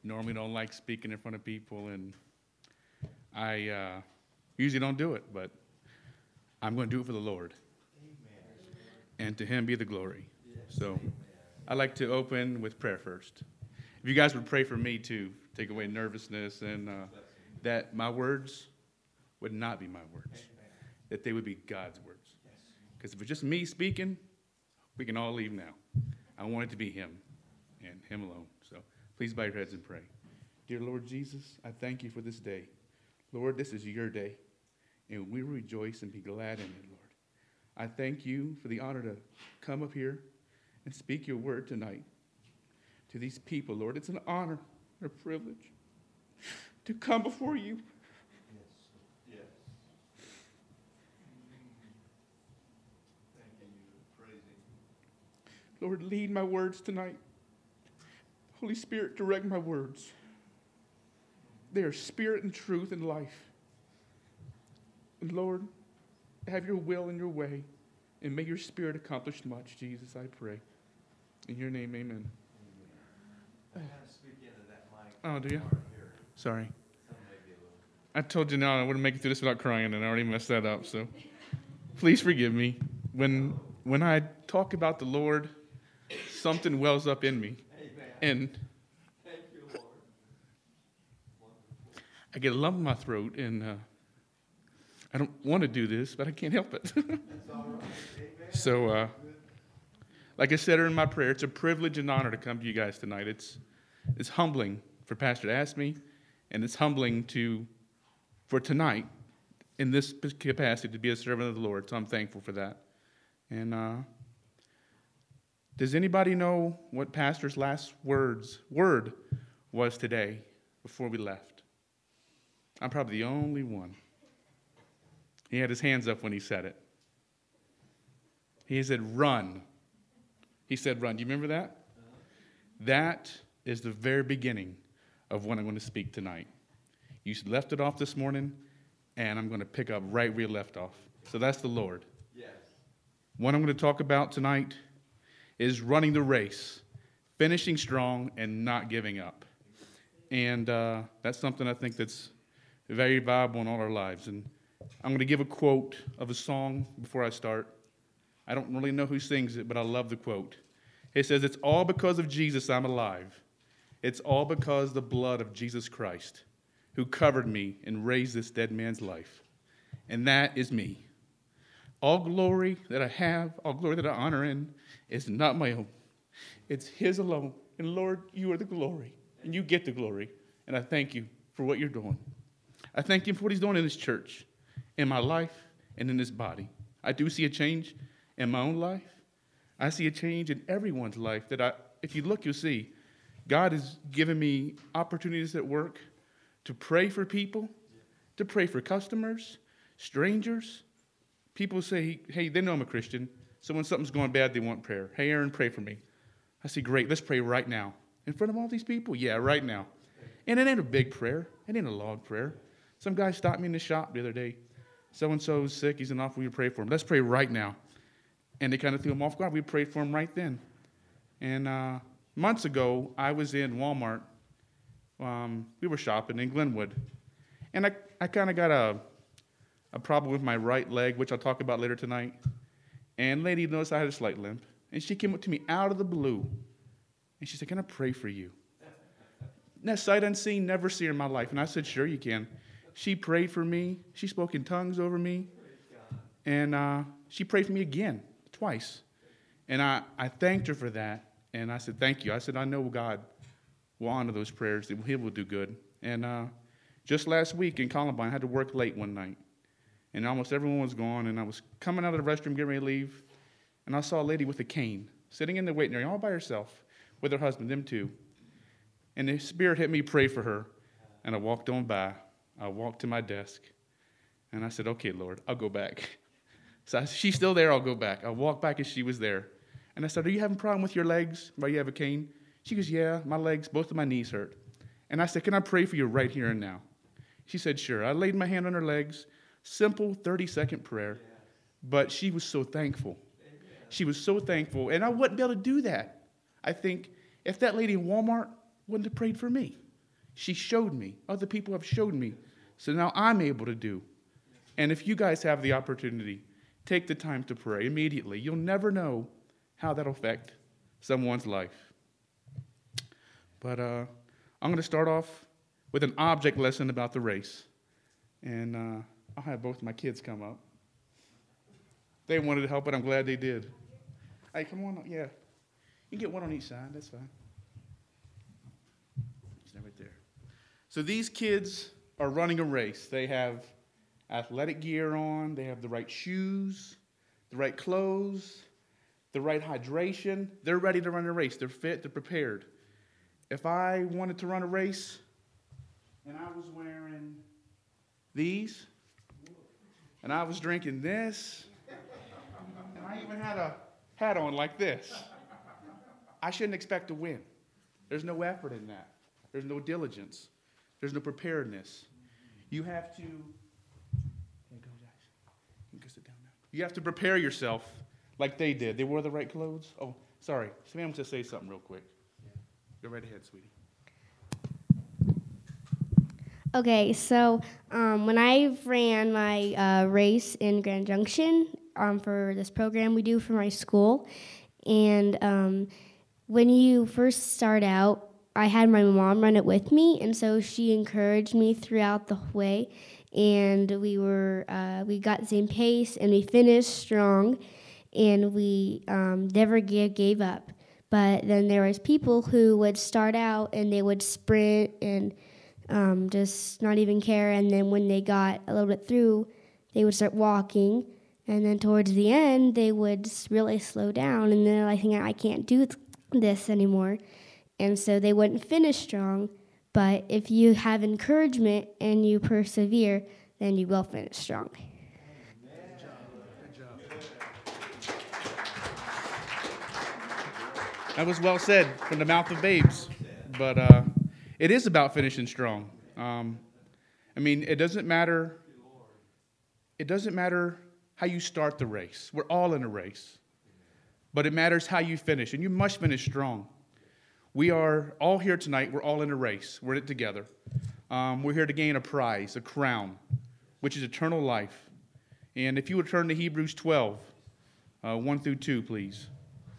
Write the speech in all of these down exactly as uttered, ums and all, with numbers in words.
normally don't like speaking in front of people, and I uh, usually don't do it, but I'm going to do it for the Lord. Amen. And to him be the glory. Yes. So Amen. I'd like to open with prayer first. If you guys would pray for me to take away nervousness and uh, that my words would not be my words, Amen. That they would be God's words. Because if it's just me speaking, we can all leave now. I want it to be him and him alone. So please bow your heads and pray. Dear Lord Jesus, I thank you for this day. Lord, this is your day, and we rejoice and be glad in it, Lord. I thank you for the honor to come up here and speak your word tonight to these people, Lord. It's an honor and a privilege to come before you. Yes. Yes. Thank you. Praise him. Lord, lead my words tonight. Holy Spirit, direct my words. They are spirit and truth and life. And Lord, have your will and your way, and may your spirit accomplish much, Jesus, I pray. In your name, amen. Amen. I kind of speak into that mic. Oh, do you? Here. Sorry. Some may be a little. I told you now I wouldn't make it through this without crying, and I already messed that up, so please forgive me. When when I talk about the Lord, something wells up in me. Amen. And Thank you, Lord. Wonderful. I get a lump in my throat, and uh, I don't want to do this, but I can't help it. That's all right. Amen. So, uh, like I said in my prayer, it's a privilege and honor to come to you guys tonight. It's it's humbling for Pastor to ask me, and it's humbling to for tonight in this capacity to be a servant of the Lord. So I'm thankful for that. And uh, does anybody know what Pastor's last words word was today before we left? I'm probably the only one. He had his hands up when he said it. He said, run. He said, run. Do you remember that? Uh-huh. That is the very beginning of what I'm going to speak tonight. You left it off this morning, and I'm going to pick up right where you left off. So that's the Lord. Yes. What I'm going to talk about tonight is running the race, finishing strong, and not giving up. And uh, that's something I think that's very valuable in all our lives. And I'm going to give a quote of a song before I start. I don't really know who sings it, but I love the quote. It says, it's all because of Jesus I'm alive. It's all because of the blood of Jesus Christ who covered me and raised this dead man's life. And that is me. All glory that I have, all glory that I honor in, is not my own. It's his alone. And Lord, you are the glory, and you get the glory. And I thank you for what you're doing. I thank you for what he's doing in this church, in my life, and in this body. I do see a change in my own life. I see a change in everyone's life that I, if you look, you'll see. God has given me opportunities at work to pray for people, to pray for customers, strangers. People say, hey, they know I'm a Christian, so when something's going bad, they want prayer. Hey, Aaron, pray for me. I say, great, let's pray right now. In front of all these people? Yeah, right now. And it ain't a big prayer. It ain't a long prayer. Some guy stopped me in the shop the other day. So-and-so's sick. He's an awful. We pray for him. Let's pray right now. And they kind of threw him off guard. We prayed for him right then. And uh, months ago, I was in Walmart. Um, we were shopping in Glenwood. And I, I kind of got a, a problem with my right leg, which I'll talk about later tonight. And lady noticed I had a slight limp. And she came up to me out of the blue. And she said, can I pray for you? That sight unseen, never seen in my life. And I said, sure, you can. She prayed for me. She spoke in tongues over me. And uh, she prayed for me again, twice. And I, I thanked her for that. And I said, thank you. I said, I know God will honor those prayers. He will do good. And uh, just last week in Columbine, I had to work late one night. And almost everyone was gone. And I was coming out of the restroom, getting ready to leave. And I saw a lady with a cane sitting in the waiting area all by herself with her husband, them two. And the Spirit hit me, pray for her. And I walked on by. I walked to my desk. And I said, okay, Lord, I'll go back. So I, she's still there, I'll go back. I walked back as she was there. And I said, are you having a problem with your legs while you have a cane? She goes, yeah, my legs, both of my knees hurt. And I said, can I pray for you right here and now? She said, sure. I laid my hand on her legs. Simple thirty-second prayer. But she was so thankful. She was so thankful. And I wouldn't be able to do that. I think if that lady in Walmart wouldn't have prayed for me. She showed me. Other people have showed me. So now I'm able to do. And if you guys have the opportunity, take the time to pray immediately. You'll never know how that'll affect someone's life. But uh, I'm going to start off with an object lesson about the race. And uh, I'll have both my kids come up. They wanted to help, but I'm glad they did. Hey, come on. Yeah. You can get one on each side. That's fine. Stand right there. So these kids are running a race. They have athletic gear on. They have the right shoes, the right clothes, the right hydration. They're ready to run a race. They're fit. They're prepared. If I wanted to run a race and I was wearing these and I was drinking this and I even had a hat on like this, I shouldn't expect to win. There's no effort in that. There's no diligence. There's no preparedness. You have to, there go, Josh. You can sit down now. You have to prepare yourself like they did. They wore the right clothes. Oh, sorry. Sam wants to say something real quick. Go right ahead, sweetie. Okay, so um, when I ran my uh, race in Grand Junction um, for this program we do for my school, and um, when you first start out, I had my mom run it with me, and so she encouraged me throughout the way, and we were uh, we got the same pace, and we finished strong, and we um, never gave, gave up. But then there was people who would start out and they would sprint and um, just not even care, and then when they got a little bit through, they would start walking, and then towards the end, they would really slow down, and then I think I can't do this anymore. And so they wouldn't finish strong, but if you have encouragement and you persevere, then you will finish strong. Good job. Good job. That was well said from the mouth of babes. But uh, it is about finishing strong. Um, I mean, it doesn't matter. It doesn't matter how you start the race. We're all in a race. But it matters how you finish, and you must finish strong. We are all here tonight. We're all in a race. We're in it together. Um, we're here to gain a prize, a crown, which is eternal life. And if you would turn to Hebrews twelve, uh, one through two, please.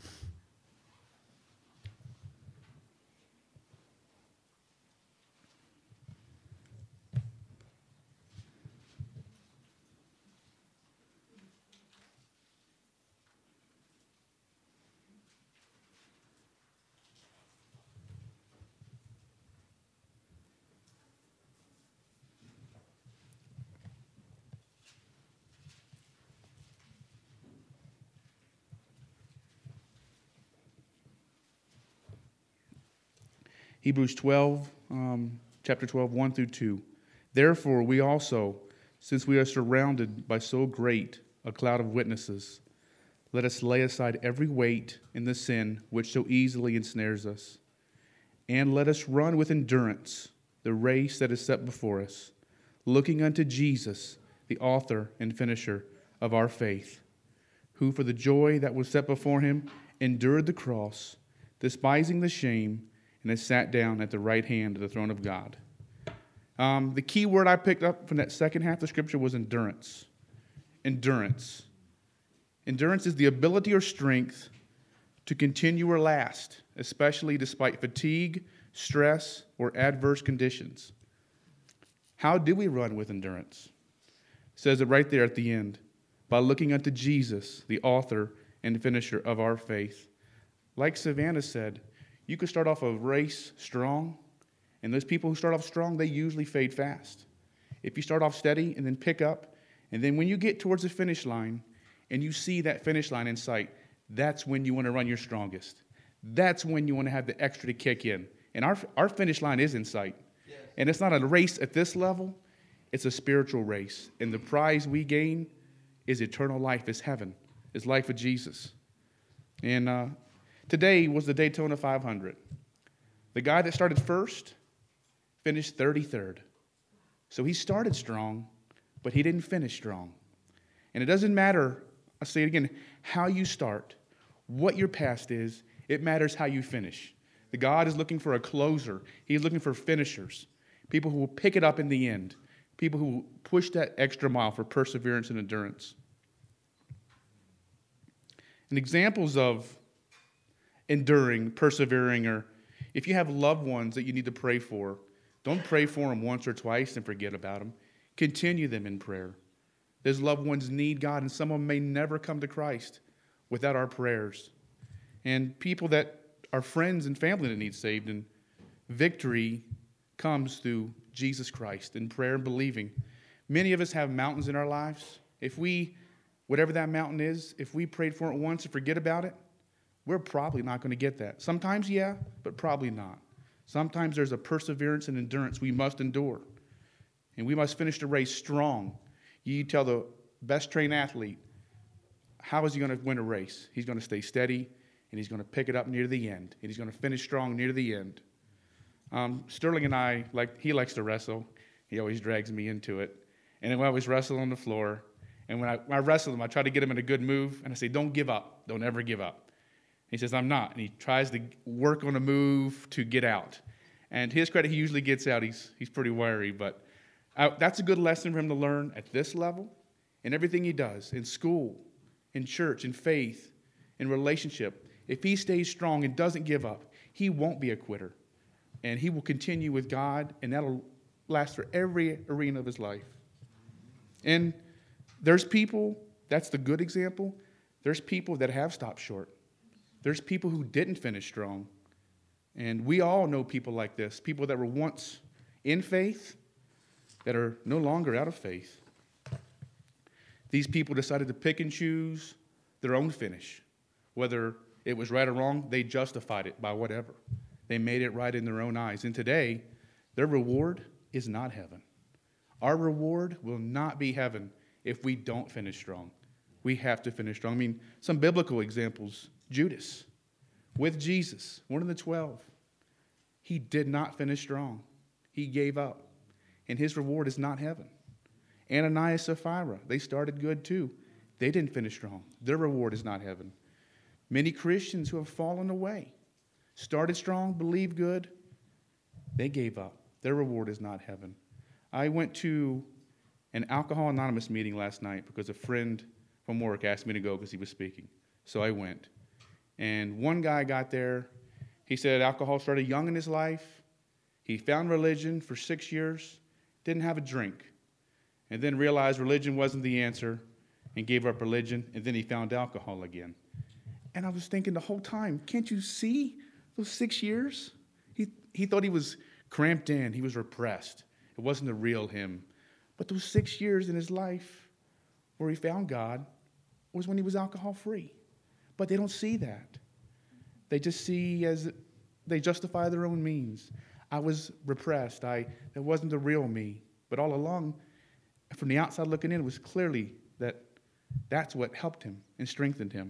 Hebrews twelve, um, chapter twelve, one through two. Therefore, we also, since we are surrounded by so great a cloud of witnesses, let us lay aside every weight and the sin which so easily ensnares us, and let us run with endurance the race that is set before us, looking unto Jesus, the author and finisher of our faith, who for the joy that was set before him endured the cross, despising the shame, and has sat down at the right hand of the throne of God. Um, the key word I picked up from that second half of Scripture was endurance. Endurance. Endurance is the ability or strength to continue or last, especially despite fatigue, stress, or adverse conditions. How do we run with endurance? It says it right there at the end. By looking unto Jesus, the author and finisher of our faith. Like Savannah said, you could start off a race strong, and those people who start off strong, they usually fade fast. If you start off steady and then pick up, and then when you get towards the finish line and you see that finish line in sight, that's when you want to run your strongest. That's when you want to have the extra to kick in. And our, our finish line is in sight. Yes. And it's not a race at this level, it's a spiritual race. And the prize we gain is eternal life, is heaven, is life with Jesus. And uh, today was the Daytona five hundred. The guy that started first finished thirty-third. So he started strong, but he didn't finish strong. And it doesn't matter, I'll say it again, how you start, what your past is, it matters how you finish. The God is looking for a closer. He's looking for finishers, people who will pick it up in the end, people who will push that extra mile for perseverance and endurance. And examples of enduring, persevering, or if you have loved ones that you need to pray for, don't pray for them once or twice and forget about them. Continue them in prayer. Those loved ones need God, and some of them may never come to Christ without our prayers. And people that are friends and family that need saved, and victory comes through Jesus Christ in prayer and believing. Many of us have mountains in our lives. If we, whatever that mountain is, if we prayed for it once and forget about it, we're probably not going to get that. Sometimes, yeah, but probably not. Sometimes there's a perseverance and endurance we must endure. And we must finish the race strong. You tell the best trained athlete, how is he going to win a race? He's going to stay steady, and he's going to pick it up near the end. And he's going to finish strong near the end. Um, Sterling and I, like he likes to wrestle. He always drags me into it. And then we always wrestle on the floor. And when I, when I wrestle him, I try to get him in a good move. And I say, don't give up. Don't ever give up. He says, I'm not. And he tries to work on a move to get out. And his credit, he usually gets out. He's, he's pretty wary. But I, that's a good lesson for him to learn at this level. And everything he does, in school, in church, in faith, in relationship. If he stays strong and doesn't give up, he won't be a quitter. And he will continue with God, and that'll last for every arena of his life. And there's people, that's the good example. There's people that have stopped short. There's people who didn't finish strong. And we all know people like this, people that were once in faith that are no longer out of faith. These people decided to pick and choose their own finish. Whether it was right or wrong, they justified it by whatever. They made it right in their own eyes. And today, their reward is not heaven. Our reward will not be heaven if we don't finish strong. We have to finish strong. I mean, some biblical examples. Judas, with Jesus, one of the twelve. He did not finish strong. He gave up. And his reward is not heaven. Ananias and Sapphira, they started good too. They didn't finish strong. Their reward is not heaven. Many Christians who have fallen away, started strong, believed good, they gave up. Their reward is not heaven. I went to an Alcohol Anonymous meeting last night because a friend from work asked me to go because he was speaking. So I went. And one guy got there. He said alcohol started young in his life. He found religion for six years, didn't have a drink, and then realized religion wasn't the answer and gave up religion, and then he found alcohol again. And I was thinking the whole time, can't you see those six years? He, he thought he was cramped in. He was repressed. It wasn't the real him. But those six years in his life where he found God was when he was alcohol-free. But they don't see that. They just see as they justify their own means. I was repressed. I that wasn't the real me. But all along, from the outside looking in, it was clearly that that's what helped him and strengthened him.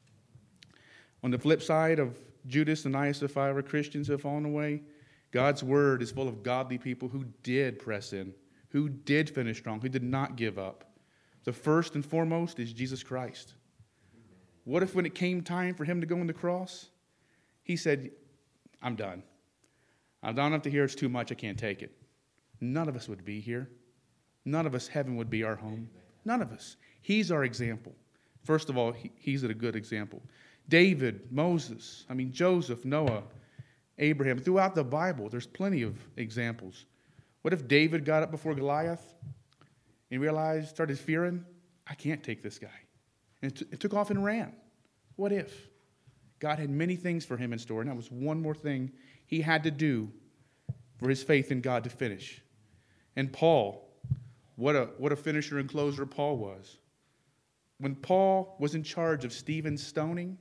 On the flip side of Judas, Ananias, and Sapphira, Christians who have fallen away, God's word is full of godly people who did press in, who did finish strong, who did not give up. The first and foremost is Jesus Christ. What if when it came time for him to go on the cross, he said, I'm done. I'm done enough to hear it's too much, I can't take it. None of us would be here. None of us, heaven would be our home. None of us. He's our example. First of all, he, he's a good example. David, Moses, I mean, Joseph, Noah, Abraham. Throughout the Bible, there's plenty of examples. What if David got up before Goliath and realized, started fearing, I can't take this guy. And it, t- it took off and ran. What if? God had many things for him in store, and that was one more thing he had to do for his faith in God to finish. And Paul, what a, what a finisher and closer Paul was. When Paul was in charge of Stephen's stoning,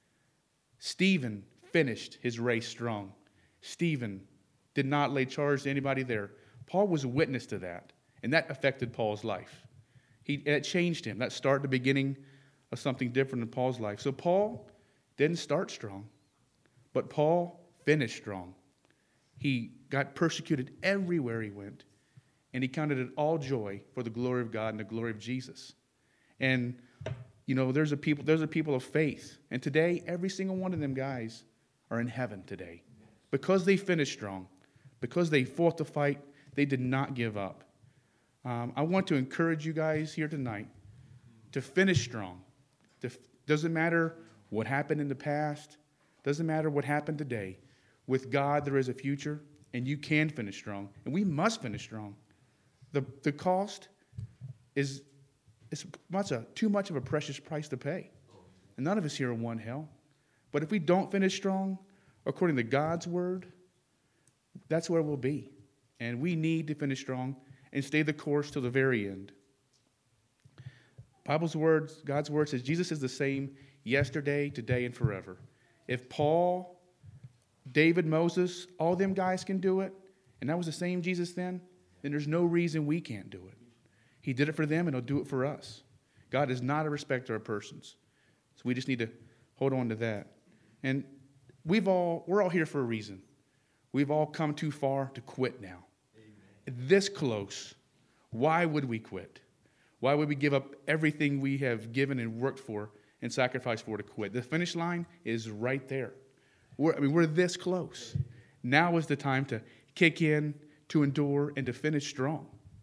Stephen finished his race strong. Stephen did not lay charge to anybody there. Paul was a witness to that, and that affected Paul's life. He, it changed him. That started the beginning of something different in Paul's life. So Paul didn't start strong, but Paul finished strong. He got persecuted everywhere he went, and he counted it all joy for the glory of God and the glory of Jesus. And you know, there's a people, there's a people of faith. And today, every single one of them guys are in heaven today. because they finished strong, because they fought the fight, they did not give up. Um, I want to encourage you guys here tonight to finish strong. To, doesn't matter what happened in the past. Doesn't matter what happened today. With God, there is a future, and you can finish strong. And we must finish strong. The, the cost is, is much a, too much of a precious price to pay. And none of us here want hell. But if we don't finish strong, according to God's word, that's where we'll be. And we need to finish strong and stay the course till the very end. Bible's words, God's word says Jesus is the same yesterday, today, and forever. If Paul, David, Moses, all them guys can do it, and that was the same Jesus then, then there's no reason we can't do it. He did it for them, and he'll do it for us. God is not a respecter of persons. So we just need to hold on to that. And we've all, we're all here for a reason. We've all come too far to quit now. Amen. This close, why would we quit? Why would we give up everything we have given and worked for and sacrificed for to quit? The finish line is right there. We're, I mean, we're this close. Now is the time to kick in, to endure, and to finish strong.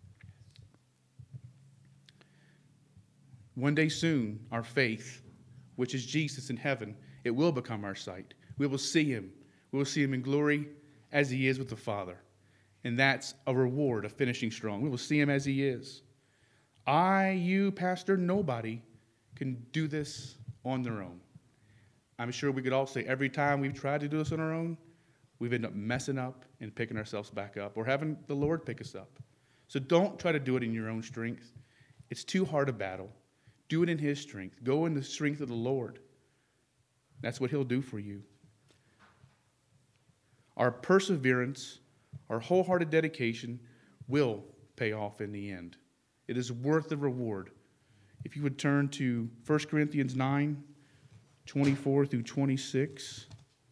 One day soon, our faith, which is Jesus in heaven, it will become our sight. We will see him. We will see him in glory as he is with the Father. And that's a reward of finishing strong. We will see him as he is. I, you, pastor, nobody can do this on their own. I'm sure we could all say every time we've tried to do this on our own, we've ended up messing up and picking ourselves back up or having the Lord pick us up. So don't try to do it in your own strength. It's too hard a battle. Do it in his strength. Go in the strength of the Lord. That's what he'll do for you. Our perseverance, our wholehearted dedication will pay off in the end. It is worth the reward. If you would turn to First Corinthians nine, twenty-four through twenty-six.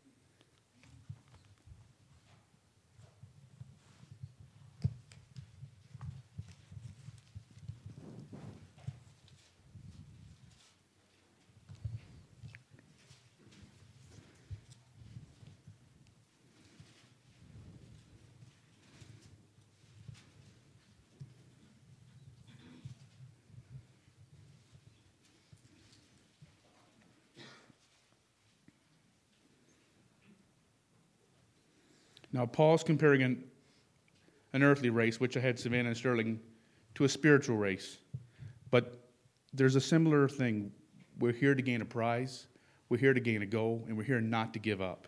Now, Paul's comparing an, an earthly race, which I had Savannah and Sterling, to a spiritual race. But there's a similar thing. We're here to gain a prize, we're here to gain a goal, and we're here not to give up.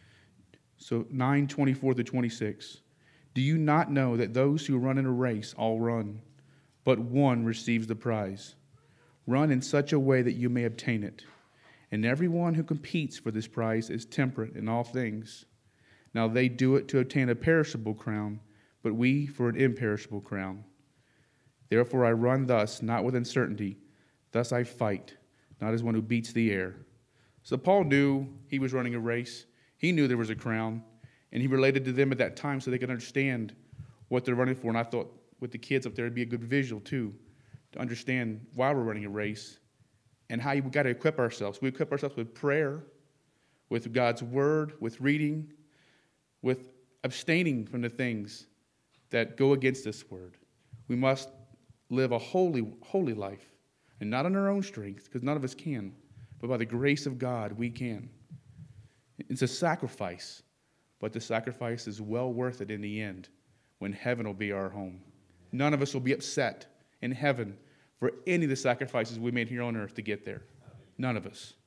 So nine, twenty-four through twenty-six. Do you not know that those who run in a race all run, but one receives the prize? Run in such a way that you may obtain it. And everyone who competes for this prize is temperate in all things. Now they do it to obtain a perishable crown, but we for an imperishable crown. Therefore I run thus, not with uncertainty. Thus I fight, not as one who beats the air. So Paul knew he was running a race. He knew there was a crown, and he related to them at that time so they could understand what they're running for. And I thought with the kids up there, it'd be a good visual too, to understand why we're running a race and how we've got to equip ourselves. We equip ourselves with prayer, with God's word, with reading, with abstaining from the things that go against this word. We must live a holy, holy life, and not on our own strength, because none of us can, but by the grace of God, we can. It's a sacrifice, but the sacrifice is well worth it in the end, when heaven will be our home. None of us will be upset in heaven for any of the sacrifices we made here on earth to get there. None of us.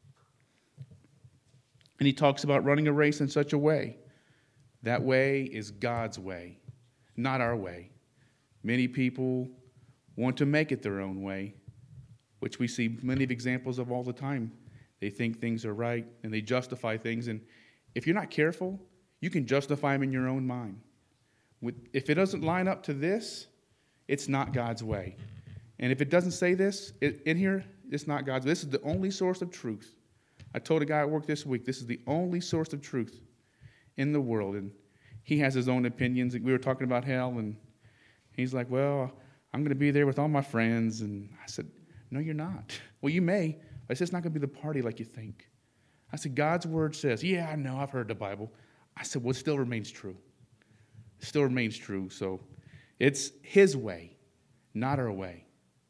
And he talks about running a race in such a way. That way is God's way, not our way. Many people want to make it their own way, which we see many of examples of all the time. They think things are right, and they justify things. And if you're not careful, you can justify them in your own mind. If it doesn't line up to this, it's not God's way. And if it doesn't say this in here, it's not God's way. This is the only source of truth. I told a guy at work this week, this is the only source of truth in the world, and he has his own opinions. We were talking about hell, and he's like, well, I'm going to be there with all my friends. And I said, no, you're not. Well, you may, but I said, it's not going to be the party like you think. I said, God's word says, yeah, I know, I've heard the Bible. I said, well, it still remains true. It still remains true. So it's his way, not our way.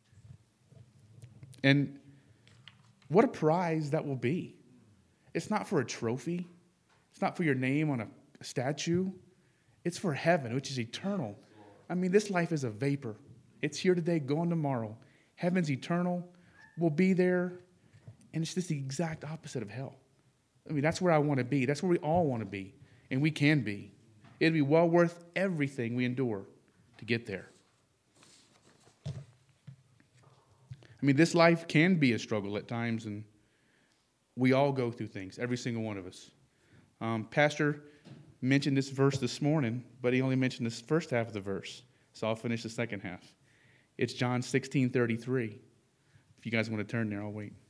And what a prize that will be. It's not for a trophy. It's not for your name on a statue. It's for heaven, which is eternal. I mean, this life is a vapor. It's here today, gone tomorrow. Heaven's eternal. We'll be there. And it's just the exact opposite of hell. I mean, that's where I want to be. That's where we all want to be. And we can be. It'd be well worth everything we endure to get there. I mean, this life can be a struggle at times, and we all go through things, every single one of us. Um, Pastor mentioned this verse this morning, but he only mentioned this first half of the verse, so I'll finish the second half. It's John sixteen thirty-three. If you guys want to turn there, I'll wait.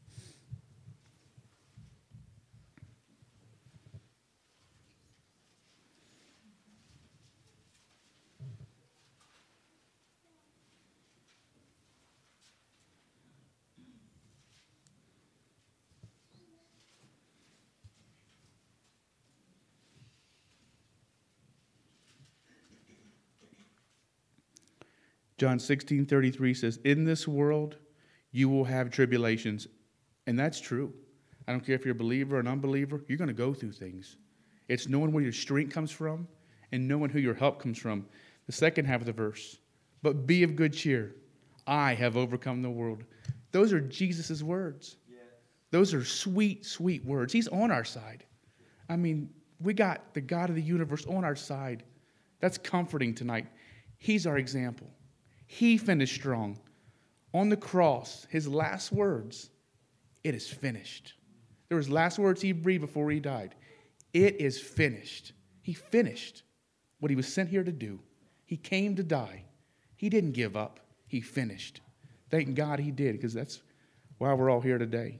John sixteen thirty-three says, in this world you will have tribulations. And that's true. I don't care if you're a believer or an unbeliever, you're going to go through things. It's knowing where your strength comes from and knowing who your help comes from. The second half of the verse, but be of good cheer. I have overcome the world. Those are Jesus' words. Yes. Those are sweet, sweet words. He's on our side. I mean, we got the God of the universe on our side. That's comforting tonight. He's our example. He finished strong. On the cross, his last words, it is finished. There was last words he breathed before he died. It is finished. He finished what he was sent here to do. He came to die. He didn't give up. He finished. Thank God he did, because that's why we're all here today.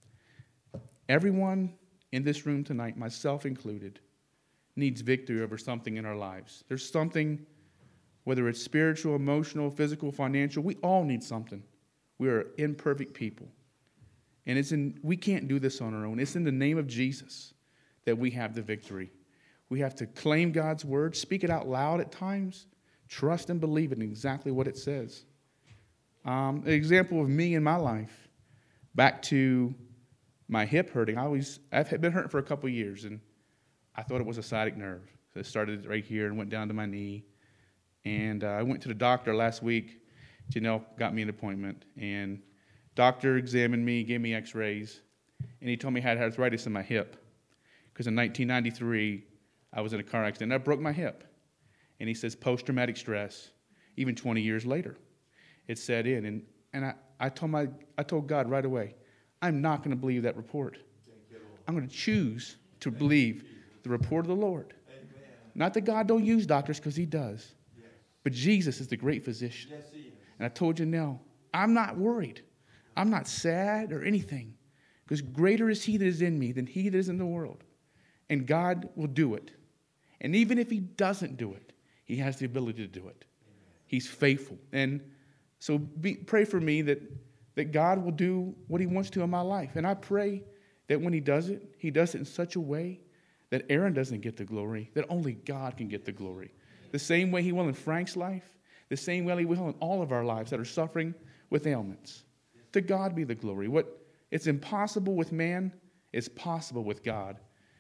Everyone in this room tonight, myself included, needs victory over something in our lives. There's something, whether it's spiritual, emotional, physical, financial, we all need something. We are imperfect people. And it's in we can't do this on our own. It's in the name of Jesus that we have the victory. We have to claim God's word, speak it out loud at times, trust and believe in exactly what it says. Um, an example of me in my life, back to my hip hurting. I always I've been hurting for a couple of years, and I thought it was a sciatic nerve. So it started right here and went down to my knee. And uh, I went to the doctor last week. Janelle got me an appointment, and doctor examined me, gave me x-rays, and he told me I had arthritis in my hip. Because in nineteen ninety-three, I was in a car accident. I broke my hip. And he says post-traumatic stress, even twenty years later, it set in. And, and I, I, told my, I told God right away, I'm not going to believe that report. I'm going to choose to believe the report of the Lord. Not that God don't use doctors, because he does. But Jesus is the great physician. Yes, he is. And I told you, no, I'm not worried. I'm not sad or anything. Because greater is he that is in me than he that is in the world. And God will do it. And even if he doesn't do it, he has the ability to do it. He's faithful. And so be, pray for me that, that God will do what he wants to in my life. And I pray that when he does it, he does it in such a way that Aaron doesn't get the glory, that only God can get the glory. The same way he will in Frank's life, the same way he will in all of our lives that are suffering with ailments. To God be the glory. What it's impossible with man is possible with God.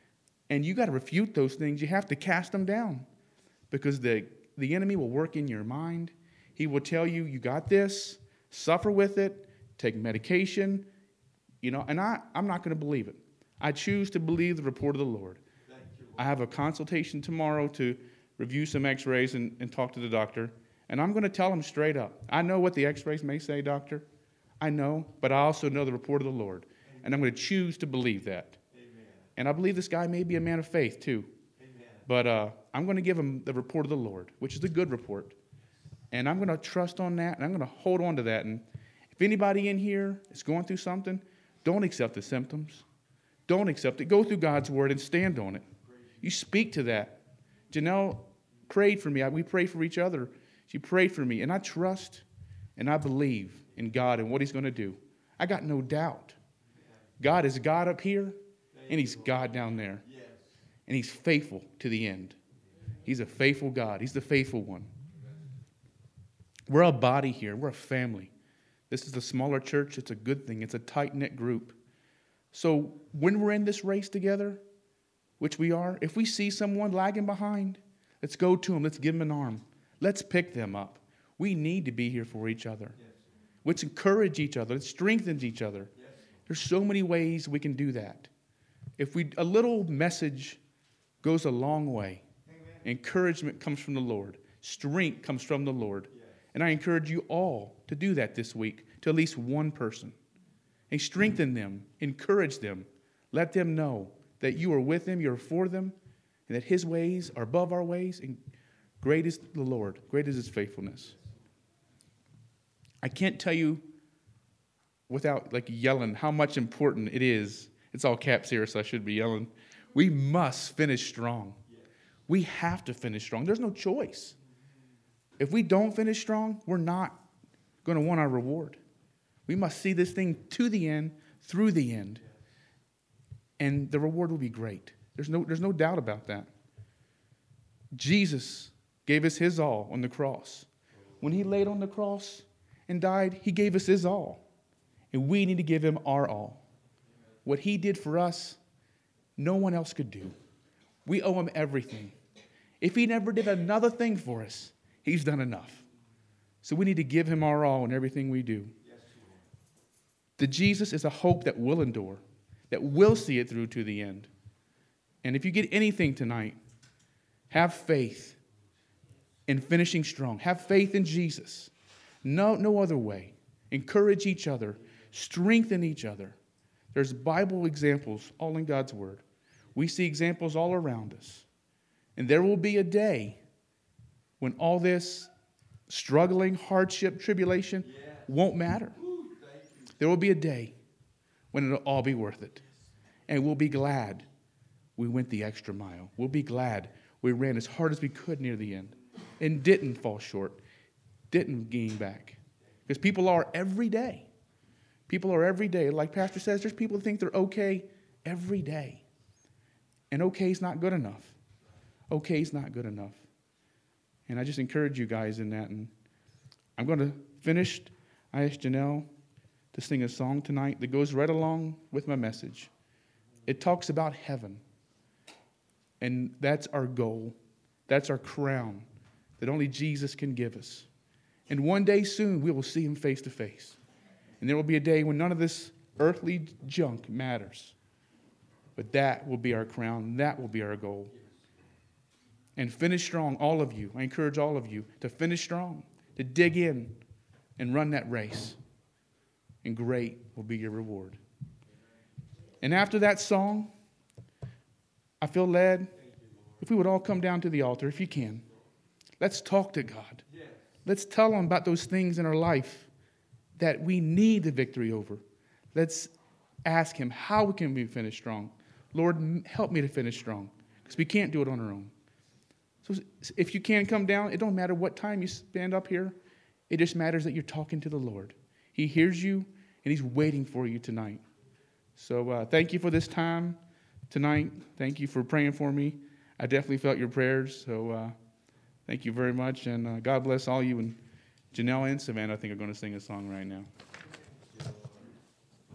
And you got to refute those things. You have to cast them down, because the, the enemy will work in your mind. He will tell you, you got this, suffer with it, take medication, you know, and I, I'm not going to believe it. I choose to believe the report of the Lord. Thank you, Lord. I have a consultation tomorrow to review some x-rays and, and talk to the doctor. And I'm going to tell him straight up. I know what the x-rays may say, doctor. I know, but I also know the report of the Lord. Amen. And I'm going to choose to believe that. Amen. And I believe this guy may be a man of faith too. Amen. But uh, I'm going to give him the report of the Lord, which is the good report. And I'm going to trust on that, and I'm going to hold on to that. And if anybody in here is going through something, don't accept the symptoms. Don't accept it. Go through God's word and stand on it. You speak to that. Janelle prayed for me. We prayed for each other. She prayed for me. And I trust and I believe in God and what he's going to do. I got no doubt. God is God up here, and he's God down there. and he's faithful to the end. He's a faithful God. He's the faithful one. We're a body here. We're a family. This is a smaller church. It's a good thing. It's a tight-knit group. So when we're in this race together, which we are, if we see someone lagging behind, let's go to them. Let's give them an arm. Let's pick them up. We need to be here for each other. Yes. Let's encourage each other. Let's strengthen each other. Yes. There's so many ways we can do that. If we a little message goes a long way. Amen. Encouragement comes from the Lord. Strength comes from the Lord. Yes. And I encourage you all to do that this week to at least one person. And strengthen them. Encourage them. Let them know that you are with them, you're for them, and that his ways are above our ways, and great is the Lord. Great is his faithfulness. I can't tell you without like yelling how much important it is. It's all caps here, so I should be yelling. We must finish strong. We have to finish strong. There's no choice. If we don't finish strong, we're not going to want our reward. We must see this thing to the end, through the end. And the reward will be great. There's no, there's no doubt about that. Jesus gave us his all on the cross. When he laid on the cross and died, he gave us his all. And we need to give him our all. What he did for us, no one else could do. We owe him everything. If he never did another thing for us, he's done enough. So we need to give him our all in everything we do. The Jesus is a hope that will endure, that will see it through to the end. And if you get anything tonight, have faith in finishing strong. Have faith in Jesus. No, no other way. Encourage each other. Strengthen each other. There's Bible examples all in God's Word. We see examples all around us. And there will be a day when all this struggling, hardship, tribulation Yeah. won't matter. Ooh, thank you. There will be a day when it'll all be worth it. And we'll be glad we went the extra mile. We'll be glad we ran as hard as we could near the end and didn't fall short, didn't gain back. Because people are every day. People are every day. Like Pastor says, there's people who think they're okay every day. And okay is not good enough. Okay is not good enough. And I just encourage you guys in that. And I'm going to finish. I asked Janelle to sing a song tonight that goes right along with my message. It talks about heaven. And that's our goal. That's our crown that only Jesus can give us. And one day soon, we will see him face to face. And there will be a day when none of this earthly junk matters. But that will be our crown. That will be our goal. And finish strong, all of you. I encourage all of you to finish strong, to dig in and run that race. And great will be your reward. And after that song, I feel led, if we would all come down to the altar, if you can. Let's talk to God. Yes. Let's tell him about those things in our life that we need the victory over. Let's ask him how we can be finished strong. Lord, help me to finish strong, because we can't do it on our own. So if you can come down, it don't matter what time you stand up here. It just matters that you're talking to the Lord. He hears you, and he's waiting for you tonight. So uh, thank you for this time tonight. Thank you for praying for me. I definitely felt your prayers, so uh, thank you very much. And uh, God bless all you. And Janelle and Savannah, I think, are going to sing a song right now.